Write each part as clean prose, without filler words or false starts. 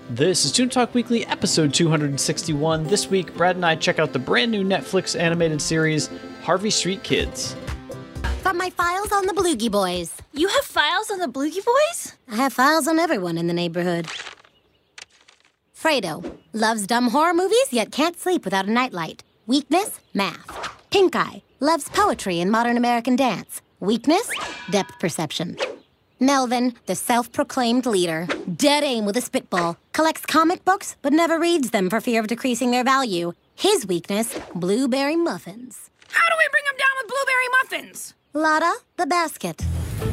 This is Toon Talk Weekly, episode 261. This week, Brad and I check out the brand new Netflix animated series, Harvey Street Kids. Got my files on the Bloogie Boys. You have files on the Bloogie Boys? I have files on everyone in the neighborhood. Fredo loves dumb horror movies, yet can't sleep without a nightlight. Weakness, math. Pink Eye loves poetry and modern American dance. Weakness, depth perception. Melvin, the self-proclaimed leader, dead aim with a spitball, collects comic books but never reads them for fear of decreasing their value. His weakness, blueberry muffins. How do we bring him down with blueberry muffins? Lotta, the basket.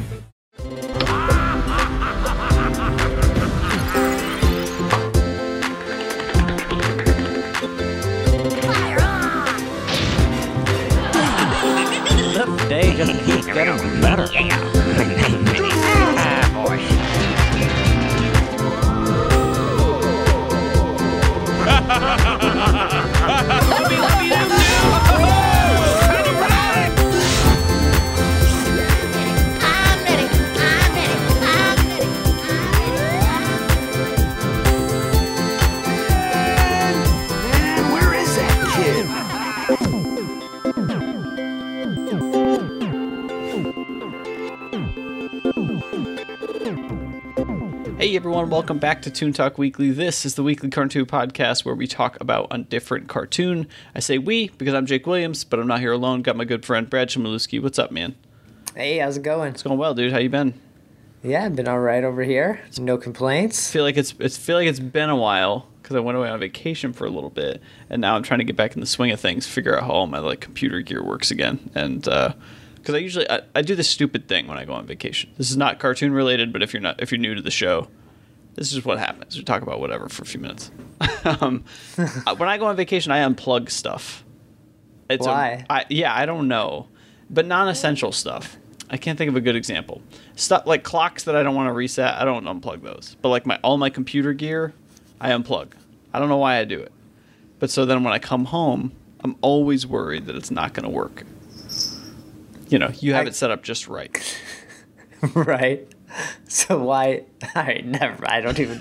Fire on! The day just keeps getting better. Boy. I'm ready. Man, where is that kid? Hey everyone, welcome back to Toon Talk Weekly. This is the weekly cartoon podcast where we talk about a different cartoon. I say we because I'm Jake Williams, but I'm not here alone. Got my good friend Brad Chmielewski. What's up, man? Hey, how's it going? It's going well, dude. How you been? Yeah, I've been all right over here. No complaints. I feel like it's been a while because I went away on vacation for a little bit, and now I'm trying to get back in the swing of things, figure out how all my computer gear works again, and because I usually I do this stupid thing when I go on vacation. This is not cartoon related, but if you're new to the show, this is what happens. We talk about whatever for a few minutes. When I go on vacation, I unplug stuff. Why? I don't know, but non-essential stuff. I can't think of a good example. Stuff like clocks that I don't want to reset, I don't unplug those. But all my computer gear, I unplug. I don't know why I do it. But so then when I come home, I'm always worried that it's not going to work. You know, you have it set up just right. Right. So why? All right, never. I don't even.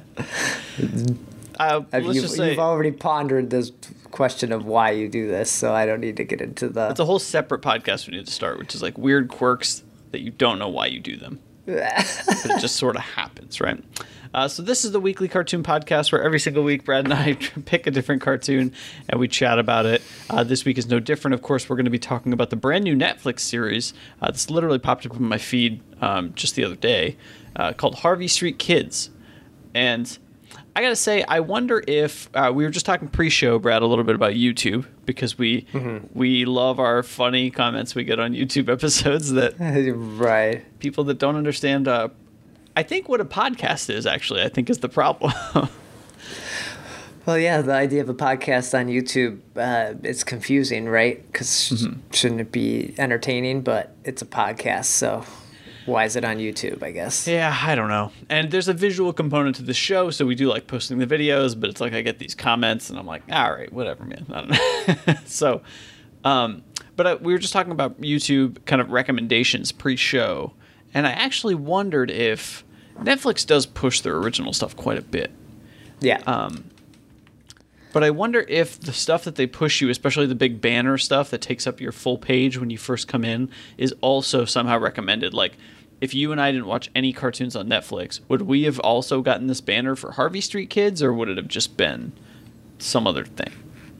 You've already pondered this question of why you do this, so I don't need to get into the. It's a whole separate podcast we need to start, which is like weird quirks that you don't know why you do them. But it just sort of happens, right? So this is the weekly cartoon podcast where every single week Brad and I pick a different cartoon and we chat about it. This week is no different. Of course, we're going to be talking about the brand new Netflix series. This literally popped up in my feed just the other day called Harvey Street Kids. And I got to say, I wonder if we were just talking pre-show, Brad, a little bit about YouTube because we love our funny comments we get on YouTube episodes that right. People that don't understand I think what a podcast is actually, I think is the problem. Well, yeah, the idea of a podcast on YouTube, it's confusing, right? Because shouldn't it be entertaining? But it's a podcast, so why is it on YouTube, I guess? Yeah, I don't know. And there's a visual component to the show, so we do like posting the videos, but it's like I get these comments, and I'm like, all right, whatever, man. I don't know. So, but we were just talking about YouTube kind of recommendations pre-show, and I actually wondered if Netflix does push their original stuff quite a bit. Yeah. But I wonder if the stuff that they push you, especially the big banner stuff that takes up your full page when you first come in, is also somehow recommended. Like, if you and I didn't watch any cartoons on Netflix, would we have also gotten this banner for Harvey Street Kids, or would it have just been some other thing?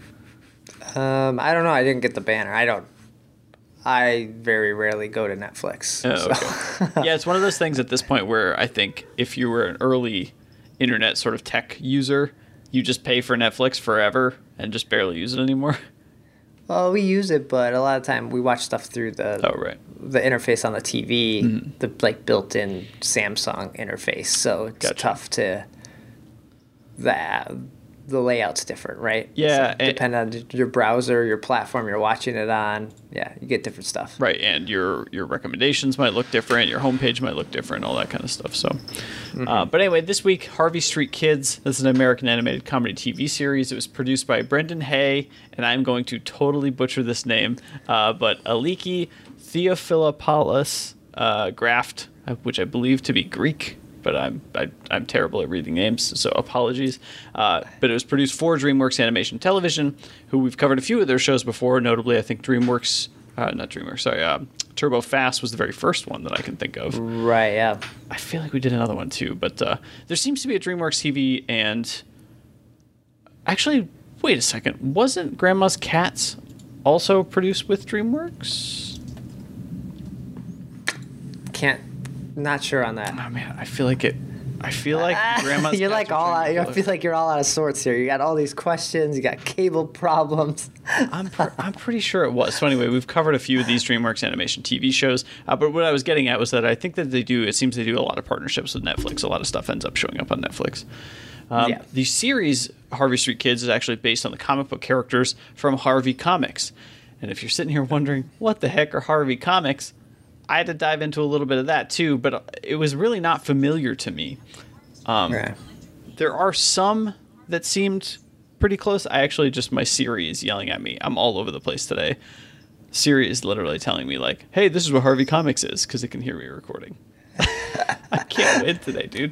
I don't know. I didn't get the banner. I very rarely go to Netflix. Oh, okay. Yeah, it's one of those things at this point where I think if you were an early internet sort of tech user, you just pay for Netflix forever and just barely use it anymore. Well, we use it, but a lot of time we watch stuff through the interface on the TV, the built-in Samsung interface. So it's tough to the layout's different, right? Yeah. So depend on your browser, your platform you're watching it on. Yeah, you get different stuff. Right, and your recommendations might look different, your homepage might look different, all that kind of stuff. So, but anyway, this week, Harvey Street Kids. This is an American animated comedy TV series. It was produced by Brendan Hay, and I'm going to totally butcher this name, but Aliki Theophilopoulos Graft, which I believe to be Greek, but I'm terrible at reading names, so apologies. But it was produced for DreamWorks Animation Television, who we've covered a few of their shows before. Notably, I think Turbo Fast was the very first one that I can think of. Right, yeah. I feel like we did another one too, but there seems to be a DreamWorks TV, and actually, wait a second, wasn't Grandma's Cats also produced with DreamWorks? Not sure on that. Oh man, I feel like Grandma's You're Cats like all. are I feel like you're all out of sorts here. You got all these questions. You got cable problems. I'm pretty sure it was. So anyway, we've covered a few of these DreamWorks Animation TV shows. But what I was getting at was that I think that it seems they do a lot of partnerships with Netflix. A lot of stuff ends up showing up on Netflix. The series Harvey Street Kids is actually based on the comic book characters from Harvey Comics. And if you're sitting here wondering, what the heck are Harvey Comics? I had to dive into a little bit of that too, but it was really not familiar to me. Right. There are some that seemed pretty close. My Siri is yelling at me. I'm all over the place today. Siri is literally telling me like, hey, this is what Harvey Comics is, because it can hear me recording. I can't win today, dude.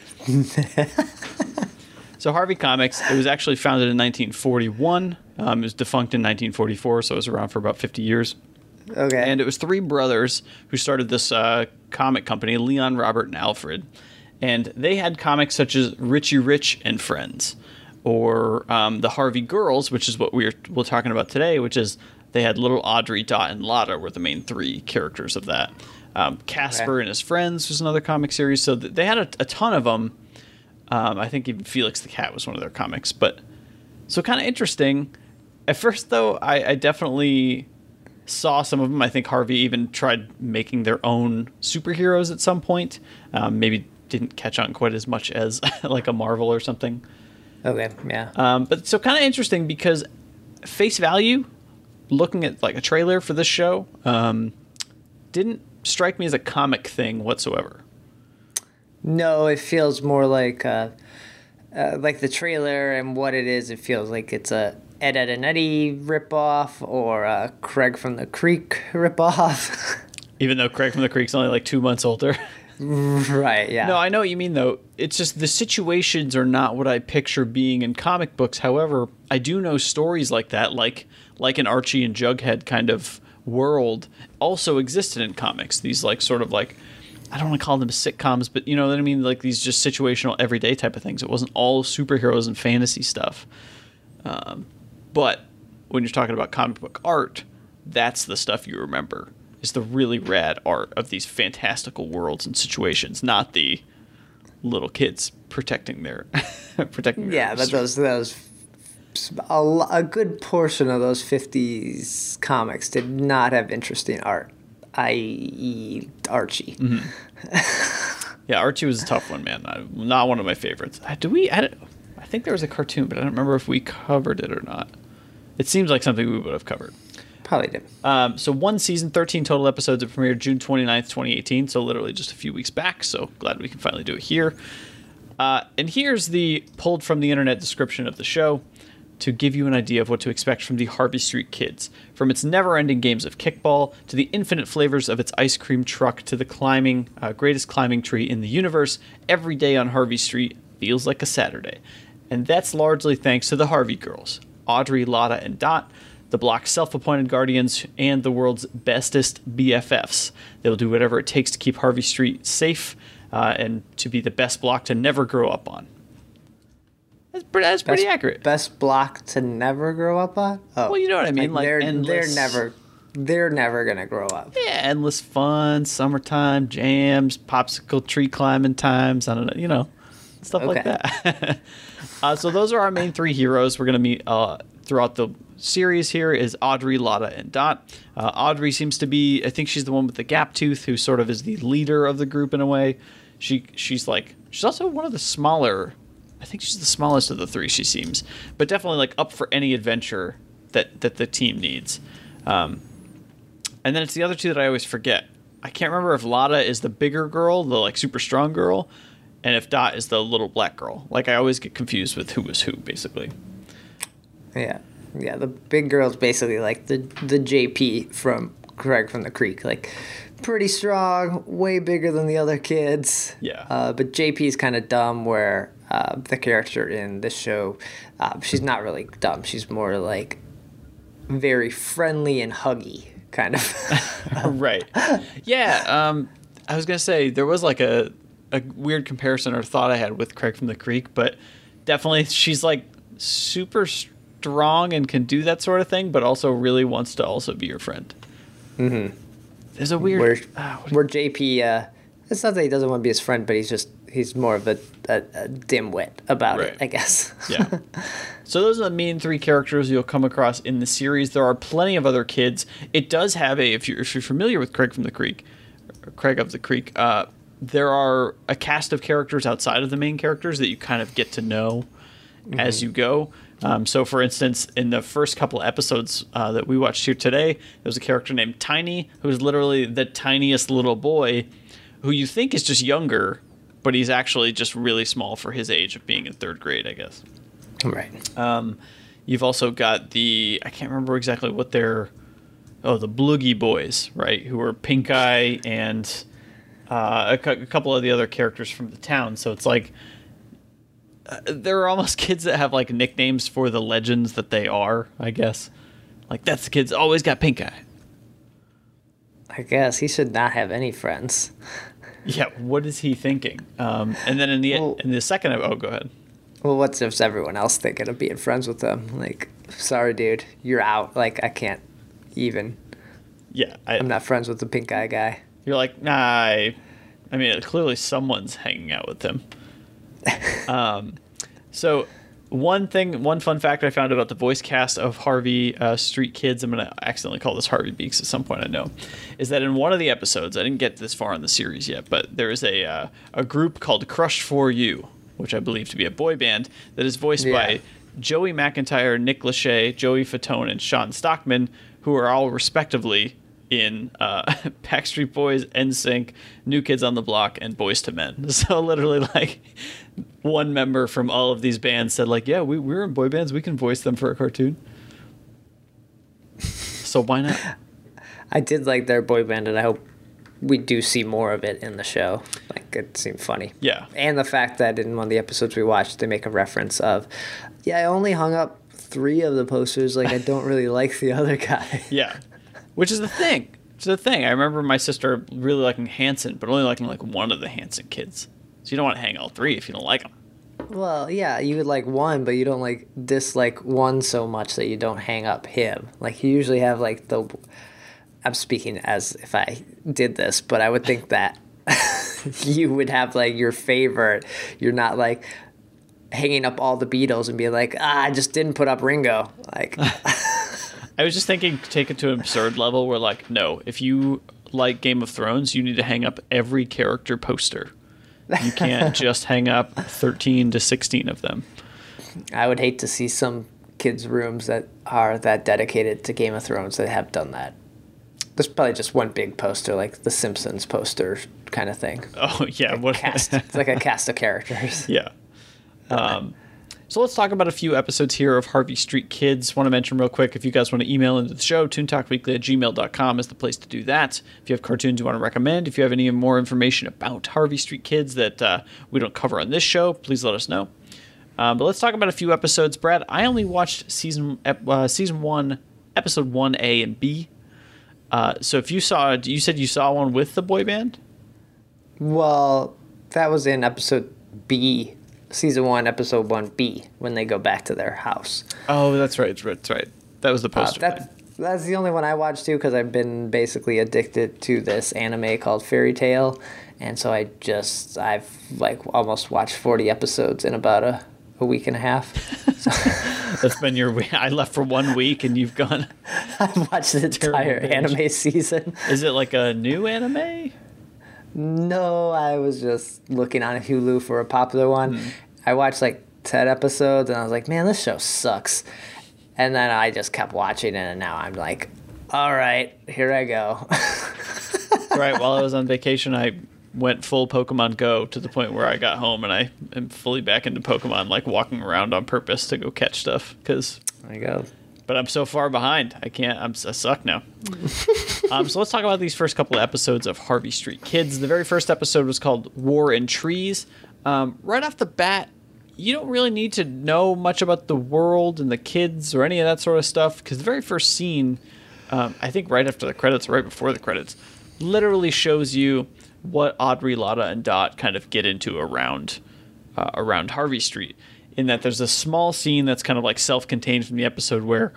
So Harvey Comics, it was actually founded in 1941. It was defunct in 1944, so it was around for about 50 years. Okay. And it was three brothers who started this comic company, Leon, Robert, and Alfred. And they had comics such as Richie Rich and Friends, or the Harvey Girls, which is what we're talking about today, which is they had little Audrey, Dot, and Lotta were the main three characters of that. Casper and His Friends was another comic series. So they had a ton of them. I think even Felix the Cat was one of their comics. But so kind of interesting. At first, though, I definitely saw some of them. I think Harvey even tried making their own superheroes at some point. Maybe didn't catch on quite as much as like a Marvel or something. Okay, yeah. But so kind of interesting because face value, looking at like a trailer for this show, didn't strike me as a comic thing whatsoever. No, it feels more like the trailer and what it is. It feels like it's a Ed, Edd n Eddy ripoff or a Craig from the Creek ripoff. Even though Craig from the Creek's only like 2 months older. Right, yeah. No, I know what you mean, though. It's just the situations are not what I picture being in comic books. However, I do know stories like that, like an Archie and Jughead kind of world, also existed in comics. These like sort of like, I don't want to call them sitcoms, but you know what I mean? Like these just situational everyday type of things. It wasn't all superheroes and fantasy stuff. But when you're talking about comic book art, that's the stuff you remember. Is the really rad art of these fantastical worlds and situations, not the little kids protecting their Yeah, but those a good portion of those 50s comics did not have interesting art, i.e. Archie. Mm-hmm. Yeah, Archie was a tough one, man. Not one of my favorites. I think there was a cartoon, but I don't remember if we covered it or not. It seems like something we would have covered. Probably did. So one season, 13 total episodes. It premiered June 29th, 2018, so literally just a few weeks back. So glad we can finally do it here. And here's the pulled from the internet description of the show to give you an idea of what to expect from the Harvey Street Kids. From its never-ending games of kickball, to the infinite flavors of its ice cream truck, to the greatest climbing tree in the universe, every day on Harvey Street feels like a Saturday. And that's largely thanks to the Harvey Girls, Audrey, Lotta, and Dot, the block's self-appointed guardians, and the world's bestest BFFs. They'll do whatever it takes to keep Harvey Street safe and to be the best block to never grow up on. That's pretty accurate. Best block to never grow up on? Oh. Well, you know what I mean. Like they're never gonna grow up. Yeah, endless fun, summertime jams, popsicle tree climbing times. I don't know, you know, stuff like that. So those are our main three heroes. We're gonna meet throughout the series. Here is Audrey, Lotta, and Dot. Audrey seems to be, I think she's the one with the gap tooth, who sort of is the leader of the group in a way. She's also one of the smaller. I think she's the smallest of the three, she seems, but definitely like up for any adventure that the team needs. And then it's the other two that I always forget. I can't remember if Lotta is the bigger girl, the like super strong girl, and if Dot is the little black girl. Like I always get confused with who was who, basically. Yeah, the big girl's basically like the JP from Craig from the Creek. Like, pretty strong, way bigger than the other kids. Yeah. But JP's kind of dumb, where the character in this show, she's not really dumb. She's more like very friendly and huggy, kind of. Right. Yeah. I was gonna say there was like a weird comparison or thought I had with Craig from the Creek, but definitely she's like super strong and can do that sort of thing, but also really wants to also be your friend. Mm-hmm. There's a weird where JP, it's not that he doesn't want to be his friend, but he's more of a dimwit about it, I guess. Yeah. So those are the main three characters you'll come across in the series. There are plenty of other kids. It does have if you're familiar with Craig from the Creek, or Craig of the Creek, there are a cast of characters outside of the main characters that you kind of get to know as you go. So, for instance, in the first couple of episodes that we watched here today, there's a character named Tiny, who's literally the tiniest little boy, who you think is just younger, but he's actually just really small for his eye of being in third grade, I guess. Right. You've also got I can't remember exactly what they're, the Bloogie Boys, right, who are Pink Eye and a couple of the other characters from the town. So it's like there are almost kids that have like nicknames for the legends that they are, I guess. Like, that's the kid's always got pink eye. I guess he should not have any friends. Yeah, what is he thinking? And then in the second, go ahead. Well, what's if everyone else thinking of being friends with them? Like, sorry, dude, you're out. Like, I can't even. Yeah, I'm not friends with the pink eye guy. You're like, nah. I mean, clearly someone's hanging out with him. So one fun fact I found about the voice cast of Harvey Street Kids, I'm going to accidentally call this Harvey Beaks at some point, I know, is that in one of the episodes, I didn't get this far in the series yet, but there is a group called Crush For You, which I believe to be a boy band, that is voiced by Joey McIntyre, Nick Lachey, Joey Fatone, and Sean Stockman, who are all respectively in Backstreet Boys, NSYNC, New Kids on the Block, and Boyz II Men. So literally, like, one member from all of these bands said, like, yeah, we're in boy bands, we can voice them for a cartoon. So why not? I did like their boy band, and I hope we do see more of it in the show. Like, it seemed funny. Yeah. And the fact that in one of the episodes we watched, they make a reference of, I only hung up 3 of the posters. Like, I don't really like the other guy. Yeah. Which is the thing. It's the thing. I remember my sister really liking Hanson, but only liking like one of the Hanson kids. So you don't want to hang all 3 if you don't like them. Well, yeah, you would like one, but you don't dislike one so much that you don't hang up him. Like, you usually have like I'm speaking as if I did this, but I would think that you would have like your favorite. You're not like hanging up all the Beatles and being like, I just didn't put up Ringo. Like, I was just thinking, take it to an absurd level where, like, no, if you like Game of Thrones, you need to hang up every character poster. You can't just hang up 13 to 16 of them. I would hate to see some kids' rooms that are that dedicated to Game of Thrones that have done that. There's probably just one big poster, like the Simpsons poster kind of thing. Oh, yeah. It's like a cast of characters. Yeah. So let's talk about a few episodes here of Harvey Street Kids. Want to mention real quick, if you guys want to email into the show, toontalkweekly@gmail.com is the place to do that. If you have cartoons you want to recommend, if you have any more information about Harvey Street Kids that we don't cover on this show, please let us know. But let's talk about a few episodes. Brad, I only watched season 1, episode 1A and B. So if you said you saw one with the boy band? Well, that was in episode B. Season 1, episode 1B, when they go back to their house. Oh, that's right. That was the poster. That's the only one I watched, too, because I've been basically addicted to this anime called Fairy Tail. And so I've like almost watched 40 episodes in about a week and a half. So. That's been your week. I left for 1 week, and you've gone. I've watched the entire anime season. Is it like a new anime? No, I was just looking on Hulu for a popular one. I watched like 10 episodes, and I was like, man, this show sucks. And then I just kept watching it, and now I'm like, all right, here I go. Right, while I was on vacation, I went full Pokemon Go to the point where I got home, and I am fully back into Pokemon, like walking around on purpose to go catch stuff. Cause there you go. but I'm so far behind. I suck now. So let's talk about these first couple of episodes of Harvey Street Kids. The very first episode was called War and Trees. Right off the bat, you don't really need to know much about the world and the kids or any of that sort of stuff, because the very first scene, I think right after the credits, or right before the credits, literally shows you what Audrey, Lotta, and Dot kind of get into around Harvey Street. In that there's a small scene that's kind of like self-contained from the episode where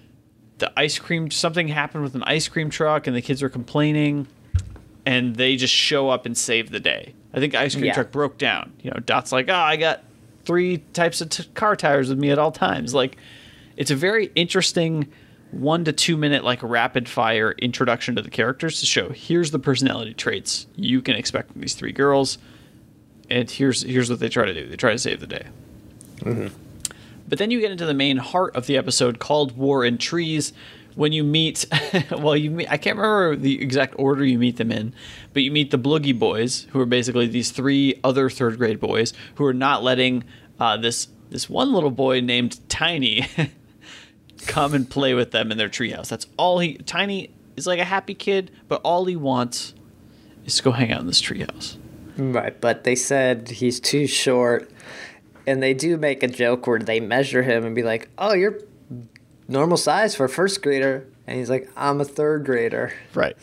something happened with an ice cream truck and the kids are complaining, and they just show up and save the day. I think the ice cream truck broke down. Dot's like, I got 3 types of car tires with me at all times. Like, it's a very interesting 1 to 2 minute like rapid fire introduction to the characters to show here's the personality traits you can expect from these 3 girls, and here's what they try to do. They try to save the day. Mm-hmm. But then you get into the main heart of the episode called War and Trees, when you meet, I can't remember the exact order you meet them in, but you meet the Bloogie Boys, who are basically these 3 other 3rd grade boys who are not letting this one little boy named Tiny come and play with them in their treehouse. That's all Tiny is like a happy kid, but all he wants is to go hang out in this treehouse. Right, but they said he's too short, and they do make a joke where they measure him and be like, "Oh, you're normal size for a 1st grader," and he's like, "I'm a 3rd grader." Right.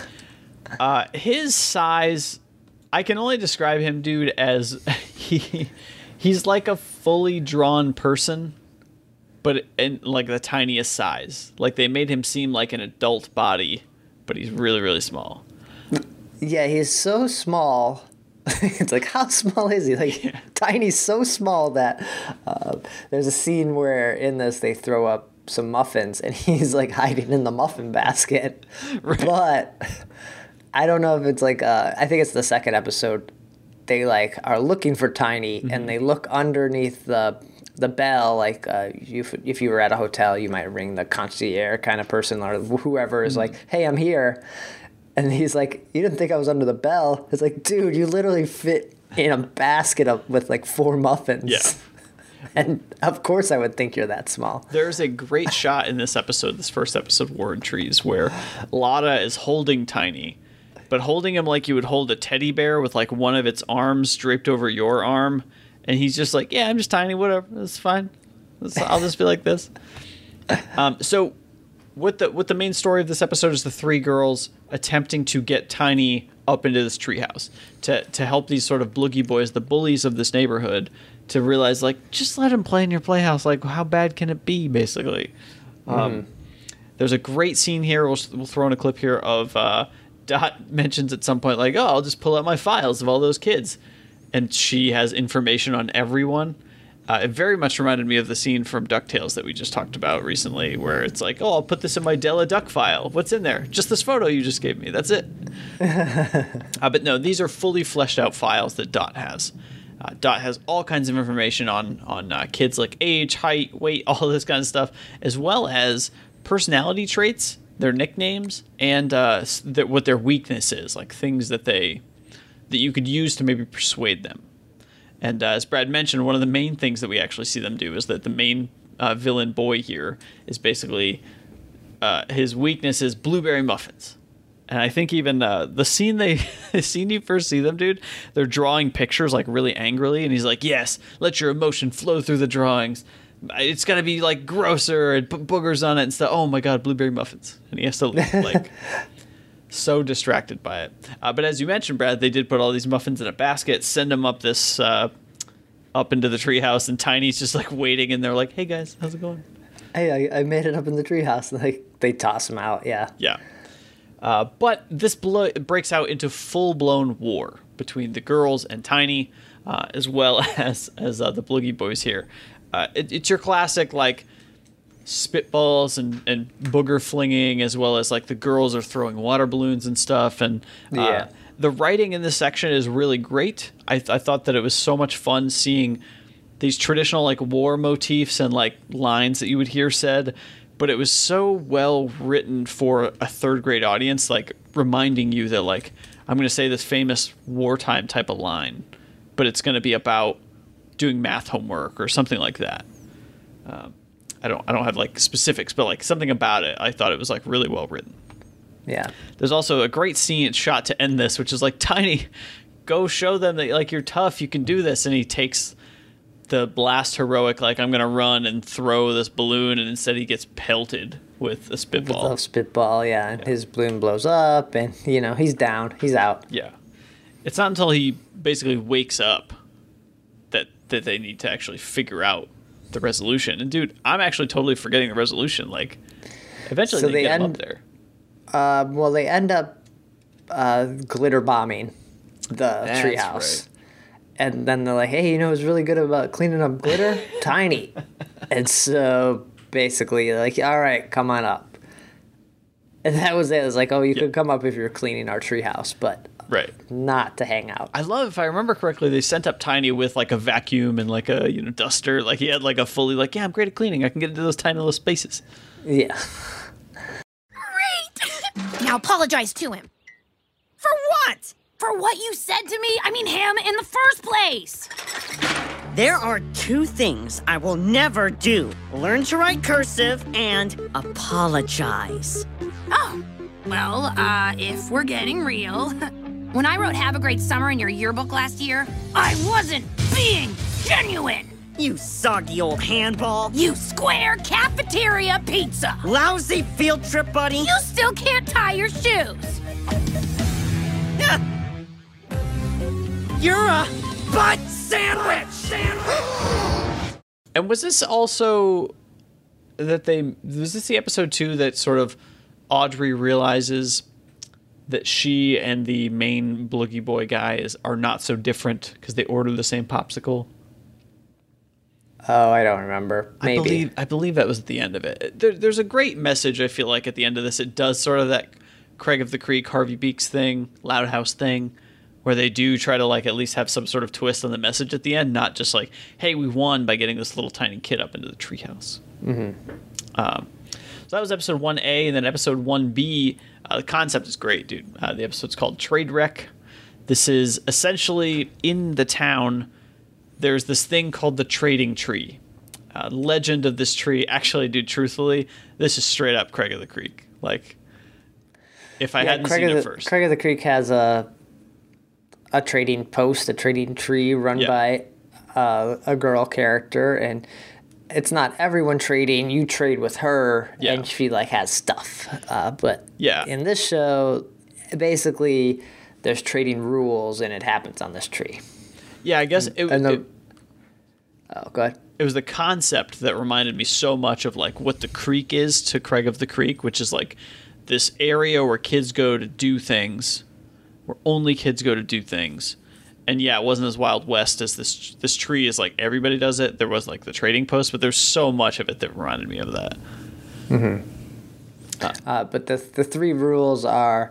His size, I can only describe him, dude, as he's like a fully drawn person, but in like the tiniest size. Like, they made him seem like an adult body, but he's really, really small. Yeah, he's so small. It's like, how small is he? Like, Tiny's so small that there's a scene where in this they throw up some muffins and he's like hiding in the muffin basket. Right. But I don't know if it's like I think it's the 2nd episode. They like are looking for Tiny, mm-hmm. and they look underneath the bell. Like if you were at a hotel, you might ring the concierge kind of person or whoever is mm-hmm. like, "Hey, I'm here." And he's like, "You didn't think I was under the bell?" It's like, dude, you literally fit in a basket with like 4 muffins. Yeah. And of course I would think you're that small. There's a great shot in this first episode, War and Trees, where Lotta is holding Tiny, but holding him like you would hold a teddy bear with like one of its arms draped over your arm. And he's just like, "Yeah, I'm just Tiny, whatever, that's fine. I'll just be like this." So what the main story of this episode is the 3 girls attempting to get Tiny up into this treehouse to help these sort of Bloogie Boys, the bullies of this neighborhood, to realize, like, just let him play in your playhouse. Like, how bad can it be, basically? Mm-hmm. There's a great scene here. We'll throw in a clip here of Dot mentions at some point, like, "Oh, I'll just pull out my files of all those kids." And she has information on everyone. It very much reminded me of the scene from DuckTales that we just talked about recently, where it's like, "Oh, I'll put this in my Della Duck file. What's in there? Just this photo you just gave me. That's it." But no, these are fully fleshed out files that Dot has. Dot has all kinds of information on kids, like age, height, weight, all this kind of stuff, as well as personality traits, their nicknames, and what their weakness is, like things that you could use to maybe persuade them. And as Brad mentioned, one of the main things that we actually see them do is that the main villain boy here is basically his weakness is blueberry muffins. And I think even the scene you first see them, dude, they're drawing pictures like really angrily, and he's like, "Yes, let your emotion flow through the drawings. It's got to be like grosser and put boogers on it and stuff. Oh my God, blueberry muffins." And he has to like so distracted by it. But as you mentioned, Brad, they did put all these muffins in a basket, send them up this up into the treehouse, and Tiny's just like waiting, and they're like, "Hey guys, how's it going?" "Hey, I made it up in the treehouse." Like, they toss him out. Yeah. Yeah. But this breaks out into full-blown war between the girls and Tiny, as well as the Bloogie Boys here. It's your classic, like, spitballs and booger flinging, as well as, like, the girls are throwing water balloons and stuff. And the writing in this section is really great. I thought that it was so much fun seeing these traditional, like, war motifs and, like, lines that you would hear said, but it was so well written for a 3rd grade audience, like reminding you that, like, I'm going to say this famous wartime type of line, but it's going to be about doing math homework or something like that. I don't have like specifics, but like something about it, I thought it was like really well written. Yeah. There's also a great scene shot to end this, which is like, Tiny, go show them that like you're tough, you can do this. And he takes the blast heroic, like, I'm gonna run and throw this balloon, and instead he gets pelted with a spitball. With a spitball, yeah. And his balloon blows up, and he's down, he's out. Yeah. It's not until he basically wakes up that they need to actually figure out the resolution. And dude, I'm actually totally forgetting the resolution. Like, eventually So they they get him end- up there. Well, they end up glitter bombing the That's treehouse. right. And then they're like, hey, who's really good about cleaning up glitter? Tiny. And so basically, like, all right, come on up. And that was it. It was like, oh, you could come up if you're cleaning our treehouse, but Right. not to hang out. I love, if I remember correctly, they sent up Tiny with like a vacuum and like a duster. Like he had like a fully like, yeah, I'm great at cleaning. I can get into those tiny little spaces. Yeah. Great! Now apologize to him. For what? For what you said to me? I mean him in the first place. There are two things I will never do. Learn to write cursive and apologize. Oh, well, if we're getting real, when I wrote Have a Great Summer in your yearbook last year, I wasn't being genuine. You soggy old handball. You square cafeteria pizza. Lousy field trip buddy. You still can't tie your shoes. You're a butt sandwich. And was this also that was this the episode 2 that sort of Audrey realizes that she and the main Bloogie Boy guy are not so different because they order the same popsicle? Oh, I don't remember. Maybe. I believe that was at the end of it. There's a great message, I feel like, at the end of this. It does sort of that Craig of the Creek, Harvey Beaks thing, Loud House thing, where they do try to like at least have some sort of twist on the message at the end, not just like, hey, we won by getting this little tiny kid up into the treehouse. Mm-hmm. So that was episode 1A, and then episode 1B, the concept is great, dude. The episode's called Trade Wreck. This is essentially in the town, there's this thing called the Trading Tree. Legend of this tree. Actually, dude, truthfully, this is straight up Craig of the Creek. Like, if I hadn't seen it first. Craig of the Creek has a trading post, a trading tree run by a girl character, and it's not everyone trading. You trade with her, and she like has stuff. But in this show, basically, there's trading rules, and it happens on this tree. Yeah, I guess go ahead. It was the concept that reminded me so much of like what the creek is to Craig of the Creek, which is like this area where kids go to do things, where only kids go to do things. And yeah, it wasn't as Wild West as this tree is like everybody does it. There was like the trading post, but there's so much of it that reminded me of that. Mm-hmm. But the three rules are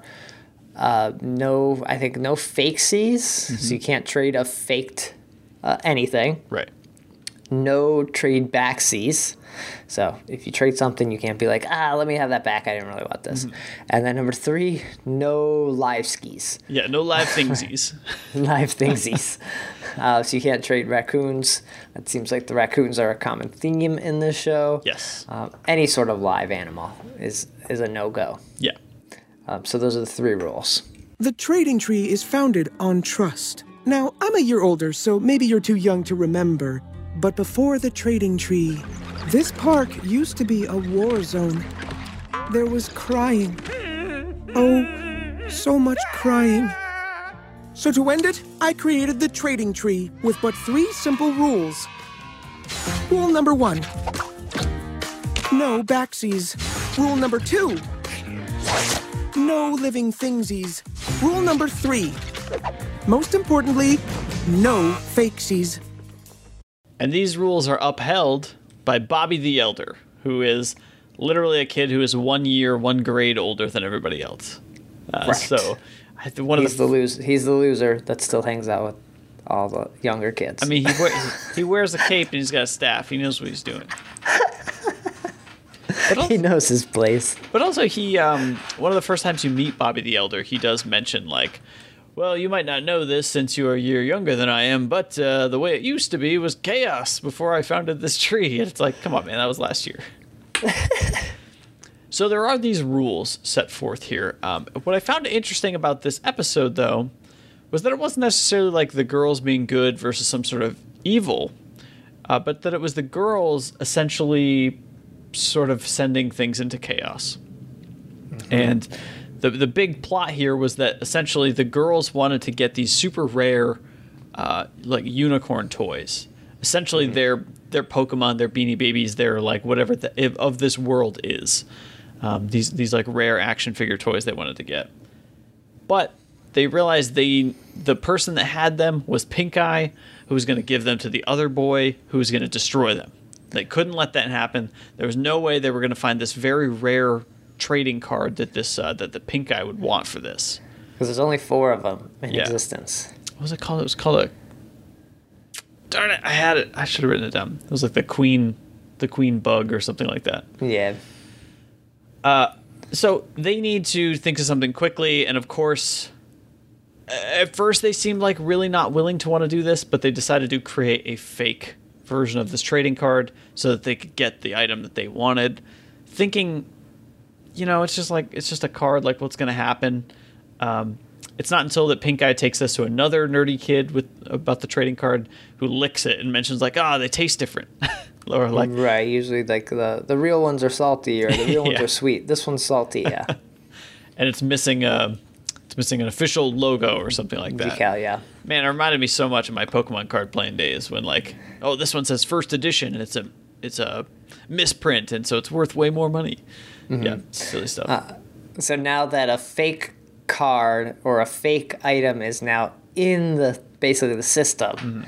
no fakesies, so you can't trade a faked anything. Right. No trade backsies. So if you trade something, you can't be like, let me have that back. I didn't really want this. Mm-hmm. And then number 3, no live skis. Yeah, no live thingsies. Live thingsies. So you can't trade raccoons. It seems like the raccoons are a common theme in this show. Yes. Any sort of live animal is a no-go. Yeah. So those are the 3 rules. The Trading Tree is founded on trust. Now, I'm a year older, so maybe you're too young to remember, but before the Trading Tree, this park used to be a war zone. There was crying. Oh, so much crying. So to end it, I created the Trading Tree with but 3 simple rules. Rule number 1, no backsies. Rule number 2, no living thingsies. Rule number 3, most importantly, no fakesies. And these rules are upheld by Bobby the Elder, who is literally a kid who is 1 year, 1 grade older than everybody else. Right. So he's the loser that still hangs out with all the younger kids. I mean, he wears a cape and he's got a staff. He knows what he's doing. He knows his place. But also, he one of the first times you meet Bobby the Elder, he does mention like, Well, you might not know this since you are a year younger than I am, but the way it used to be was chaos before I founded this tree. And it's like, come on, man, that was last year. So there are these rules set forth here. What I found interesting about this episode, though, was that it wasn't necessarily like the girls being good versus some sort of evil, but that it was the girls essentially sort of sending things into chaos. Mm-hmm. And the big plot here was that essentially the girls wanted to get these super rare like unicorn toys. Essentially their Pokemon, their Beanie Babies, their like whatever of this world is. These like rare action figure toys they wanted to get. But they realized the person that had them was Pink Eye, who was going to give them to the other boy, who was going to destroy them. They couldn't let that happen. There was no way they were going to find this very rare trading card that that the Pink Eye would want for this. Because there's only 4 of them in existence. What was it called? It was called a... Darn it, I had it. I should have written it down. It was like the queen bug or something like that. Yeah. So they need to think of something quickly, and of course, at first they seemed like really not willing to want to do this, but they decided to create a fake version of this trading card so that they could get the item that they wanted, thinking, it's just a card, like what's going to happen. It's not until that Pink Eye takes us to another nerdy kid about the trading card who licks it and mentions like, they taste different. Or like, right, usually like the real ones are salty or the real ones are sweet. This one's salty, yeah. And it's missing an official logo or something like that. Decal, yeah. Man, it reminded me so much of my Pokemon card playing days when like, this one says first edition and it's a misprint and so it's worth way more money. Mm-hmm. Yeah, silly stuff. So now that a fake card or a fake item is now in basically the system,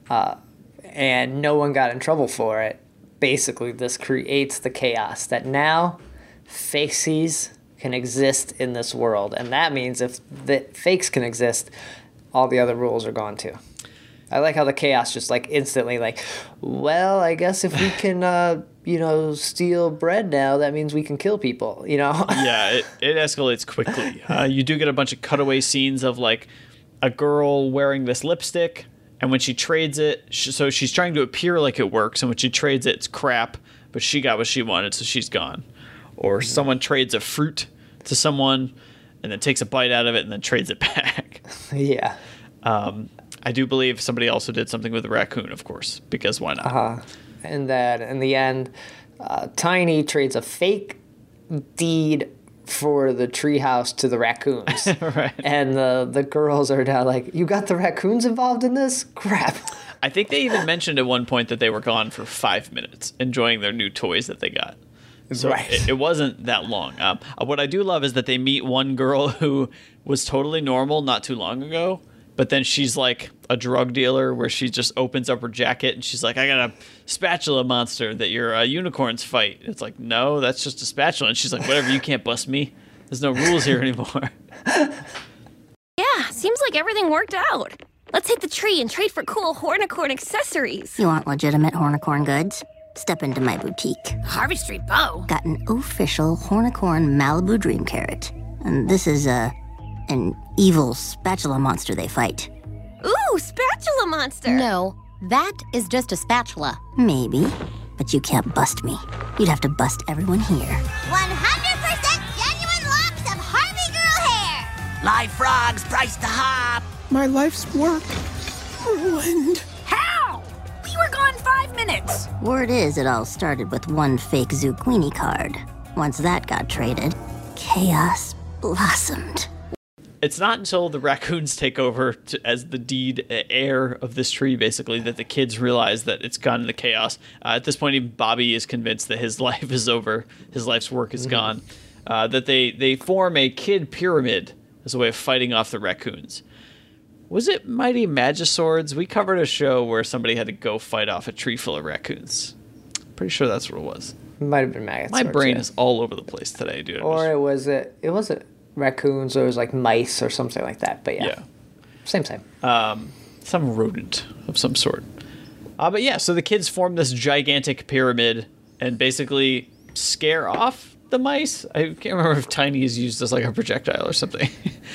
and no one got in trouble for it, basically this creates the chaos that now fakeses can exist in this world. And that means if the fakes can exist, all the other rules are gone too. I like how the chaos just like instantly like, well, I guess if we can, steal bread now, that means we can kill people, Yeah, it escalates quickly. You do get a bunch of cutaway scenes of like a girl wearing this lipstick, and when she trades it, so she's trying to appear like it works, and when she trades it, it's crap, but she got what she wanted, so she's gone. Or someone trades a fruit to someone, and then takes a bite out of it, and then trades it back. Yeah. I do believe somebody also did something with the raccoon, of course, because why not? And that in the end, Tiny trades a fake deed for the treehouse to the raccoons. Right. And the girls are now like, you got the raccoons involved in this? Crap. I think they even mentioned at one point that they were gone for 5 minutes, enjoying their new toys that they got. So right. it wasn't that long. What I do love is that they meet one girl who was totally normal not too long ago, but then she's like a drug dealer where she just opens up her jacket and she's like, I got a spatula monster that your unicorns fight. It's like, no, that's just a spatula. And she's like, whatever, you can't bust me. There's no rules here anymore. Yeah, seems like everything worked out. Let's hit the tree and trade for cool Hornicorn accessories. You want legitimate Hornicorn goods? Step into my boutique. Harvey Street Bow. Got an official Hornicorn Malibu Dream Carrot. And this is an evil spatula monster they fight. Ooh, spatula monster! No, that is just a spatula. Maybe, but you can't bust me. You'd have to bust everyone here. 100% genuine locks of Harvey Girl hair! Live frogs, price to hop! My life's work ruined. How? We were gone 5 minutes! Word is it all started with one fake Zucchini card. Once that got traded, chaos blossomed. It's not until the raccoons take over as the deed heir of this tree, basically, that the kids realize that it's gone into chaos. At this point, even Bobby is convinced that his life is over, his life's work is gone. That they form a kid pyramid as a way of fighting off the raccoons. Was it Mighty Magiswords? We covered a show where somebody had to go fight off a tree full of raccoons. Pretty sure that's what it was. Might have been Magiswords. My brain is all over the place today, dude. Or it wasn't raccoons, or it was like mice or something like that. But yeah. Same. Some rodent of some sort. But yeah, so the kids form this gigantic pyramid and basically scare off the mice. I can't remember if Tiny is used as like a projectile or something.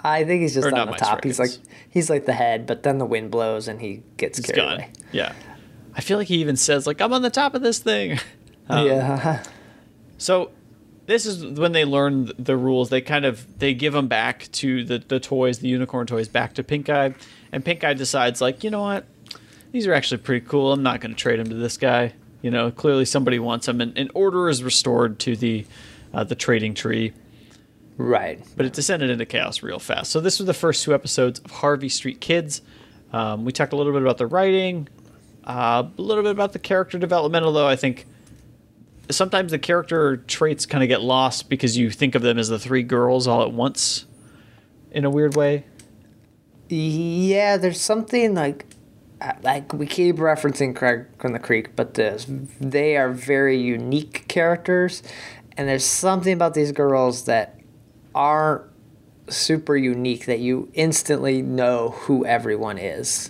I think he's just Or on not the Mice top. Records. He's like the head, but then the wind blows and he gets He's carried gone. away. Yeah. I feel like he even says, like, I'm on the top of this thing. Yeah. So this is when they learn the rules. They give them back to the toys, the unicorn toys, back to Pink Eye. And Pink Eye decides, like, you know what? These are actually pretty cool. I'm not going to trade them to this guy. You know, clearly somebody wants them. And order is restored to the trading tree. Right. But it descended into chaos real fast. So this was the first 2 episodes of Harvey Street Kids. We talked a little bit about the writing, a little bit about the character development, although I think sometimes the character traits kind of get lost because you think of them as the 3 girls all at once in a weird way. Yeah, there's something like we keep referencing Craig from the Creek, but they are very unique characters, and there's something about these girls that aren't super unique that you instantly know who everyone is.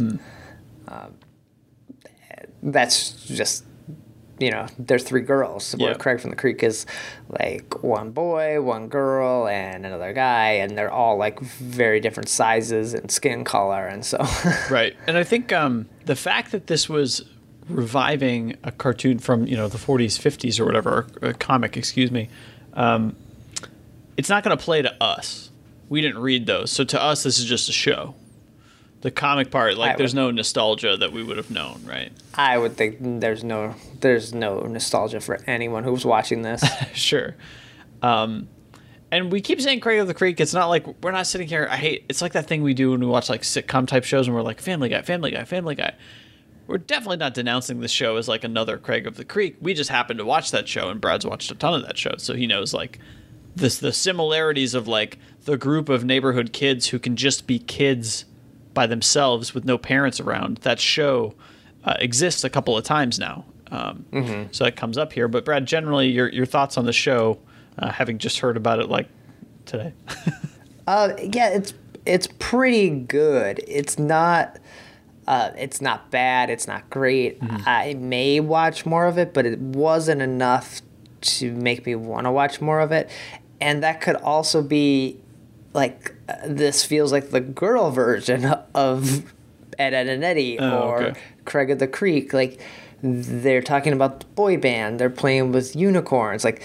That's just, you know, there's 3 girls. Where Craig from the Creek is like one boy, one girl, and another guy, and they're all like very different sizes and skin color, and so. Right, and I think the fact that this was reviving a cartoon from, you know, the 40s, 50s, or whatever, a comic, excuse me, it's not going to play to us. We didn't read those, so to us, this is just a show. The comic part, like, there's no nostalgia that we would have known, right? I would think there's no nostalgia for anyone who's watching this. Sure. And we keep saying Craig of the Creek. It's not like we're not sitting here. It's like that thing we do when we watch like sitcom type shows and we're like Family Guy, Family Guy, Family Guy. We're definitely not denouncing this show as like another Craig of the Creek. We just happen to watch that show, and Brad's watched a ton of that show, so he knows like the similarities of like the group of neighborhood kids who can just be kids by themselves with no parents around. That show exists a couple of times now, so it comes up here. But Brad, generally, your thoughts on the show, having just heard about it like today? Yeah, it's pretty good. It's not bad. It's not great. I may watch more of it, but it wasn't enough to make me want to watch more of it. And that could also be like this feels like the girl version of Ed, Ed and Eddie or Craig of the Creek. Like they're talking about the boy band. They're playing with unicorns. Like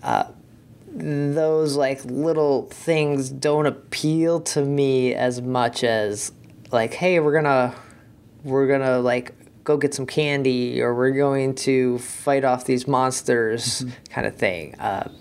those like little things don't appeal to me as much as like, hey, we're gonna like go get some candy, or we're going to fight off these monsters kind of thing.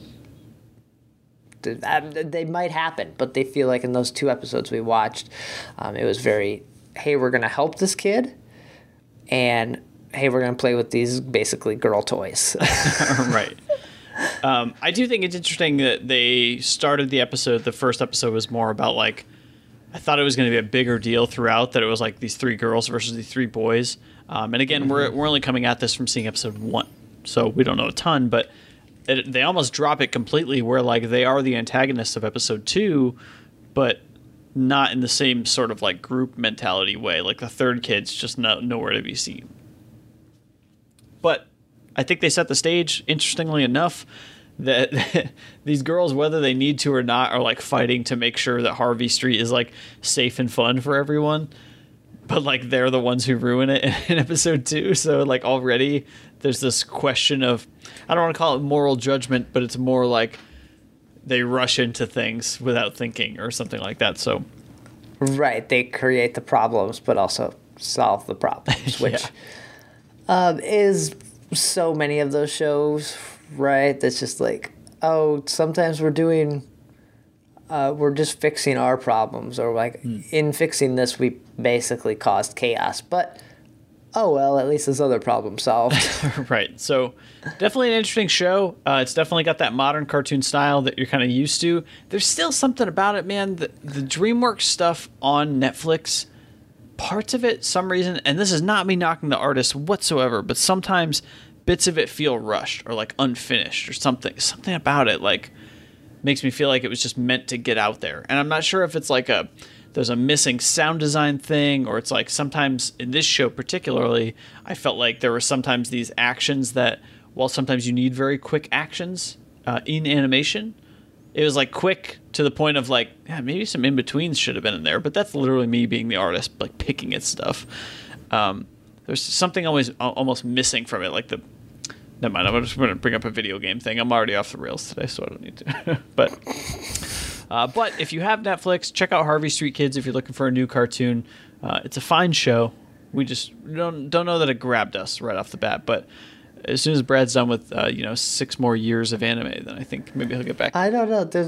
They might happen, but they feel like in those 2 episodes we watched, it was very, hey, we're going to help this kid, and hey, we're going to play with these basically girl toys. Right. I do think it's interesting that they started the first episode was more about like, I thought it was going to be a bigger deal throughout, that it was like these 3 girls versus these 3 boys. And again, we're only coming at this from seeing episode 1, so we don't know a ton, but they almost drop it completely where like they are the antagonists of episode 2, but not in the same sort of like group mentality way. Like the 3rd kid's just nowhere to be seen. But I think they set the stage, interestingly enough, that these girls, whether they need to or not, are like fighting to make sure that Harvey Street is like safe and fun for everyone. But like they're the ones who ruin it in episode 2. So like already there's this question of, I don't want to call it moral judgment, but it's more like they rush into things without thinking or something like that. So right, they create the problems but also solve the problems, which is so many of those shows, right? That's just like, oh, sometimes we're just fixing our problems, or like in fixing this we basically caused chaos, but oh well, at least this other problem solved. Right. So definitely an interesting show. It's definitely got that modern cartoon style that you're kind of used to. There's still something about it, man. The DreamWorks stuff on Netflix, parts of it, some reason, and this is not me knocking the artist whatsoever, but sometimes bits of it feel rushed or like unfinished or something about it like makes me feel like it was just meant to get out there. And I'm not sure if it's like there's a missing sound design thing, or it's like sometimes in this show particularly, I felt like there were sometimes these actions that, while sometimes you need very quick actions in animation, it was like quick to the point of like, yeah, maybe some in-betweens should have been in there, but that's literally me being the artist, like picking at stuff. There's something almost missing from it, like never mind, I'm just going to bring up a video game thing. I'm already off the rails today, so I don't need to. But if you have Netflix, check out Harvey Street Kids if you're looking for a new cartoon. It's a fine show. We just don't know that it grabbed us right off the bat, but as soon as Brad's done with 6 more years of anime, then I think maybe he'll get back. I don't know. There's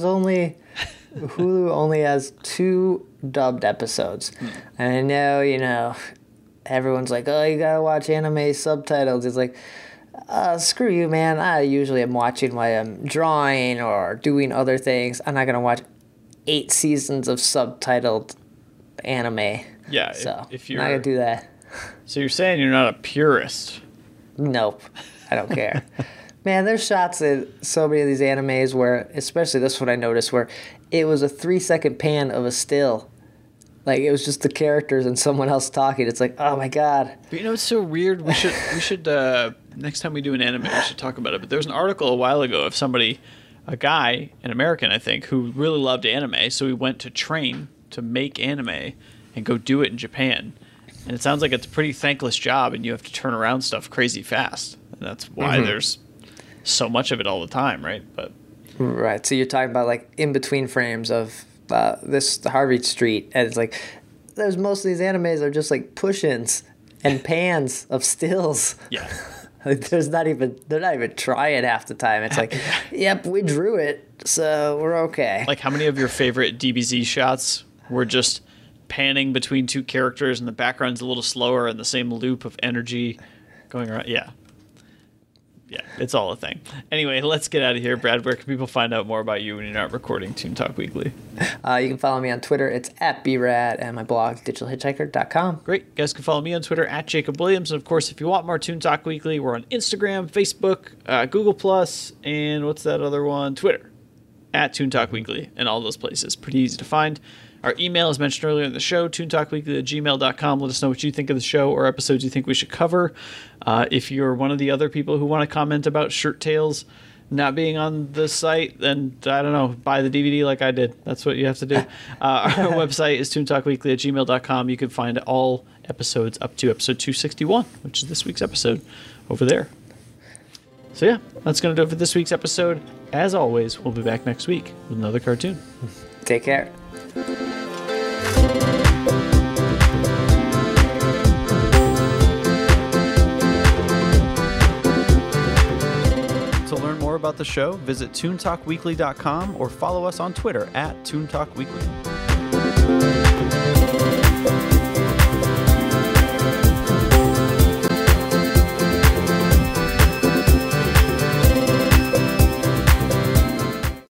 Hulu only has 2 dubbed episodes, and I know everyone's like, oh, you gotta watch anime subtitles. It's like, screw you, man. I usually am watching while I'm drawing or doing other things. I'm not gonna watch 8 seasons of subtitled anime. Yeah, so if you're not gonna do that. So you're saying you're not a purist? Nope, I don't care. Man, there's shots in so many of these animes where, especially this one I noticed, where it was a 3-second pan of a still. Like, it was just the characters and someone else talking. It's like, oh my god. But it's so weird. We should next time we do an anime, we should talk about it. But there was an article a while ago of a guy, an American, I think, who really loved anime. So he went to train to make anime and go do it in Japan. And it sounds like it's a pretty thankless job, and you have to turn around stuff crazy fast. And that's why there's so much of it all the time, right? Right. So you're talking about like in between frames of the Harvey Street, and it's like there's most of these animes are just like push-ins and pans of stills. Yeah. Like they're not even trying half the time. It's like, yep, we drew it, so we're okay. Like, how many of your favorite DBZ shots were just panning between 2 characters and the background's a little slower and the same loop of energy going around? Yeah, it's all a thing. Anyway, let's get out of here. Brad, where can people find out more about you when you're not recording Toon Talk Weekly? You can follow me on Twitter. It's @brad, and my blog, digitalhitchhiker.com. Great. You guys can follow me on Twitter @JacobWilliams. And, of course, if you want more Toon Talk Weekly, we're on Instagram, Facebook, Google+, and what's that other one? Twitter, @Toon Talk Weekly, and all those places. Pretty easy to find. Our email, as mentioned earlier in the show, toontalkweekly@gmail.com. Let us know what you think of the show or episodes you think we should cover. If you're one of the other people who want to comment about Shirt Tales not being on the site, then, I don't know, buy the DVD like I did. That's what you have to do. Our website is toontalkweekly@gmail.com. You can find all episodes up to episode 261, which is this week's episode, over there. So, yeah, that's going to do it for this week's episode. As always, we'll be back next week with another cartoon. Take care. To learn more about the show, visit toontalkweekly.com or follow us on Twitter @toontalkweekly.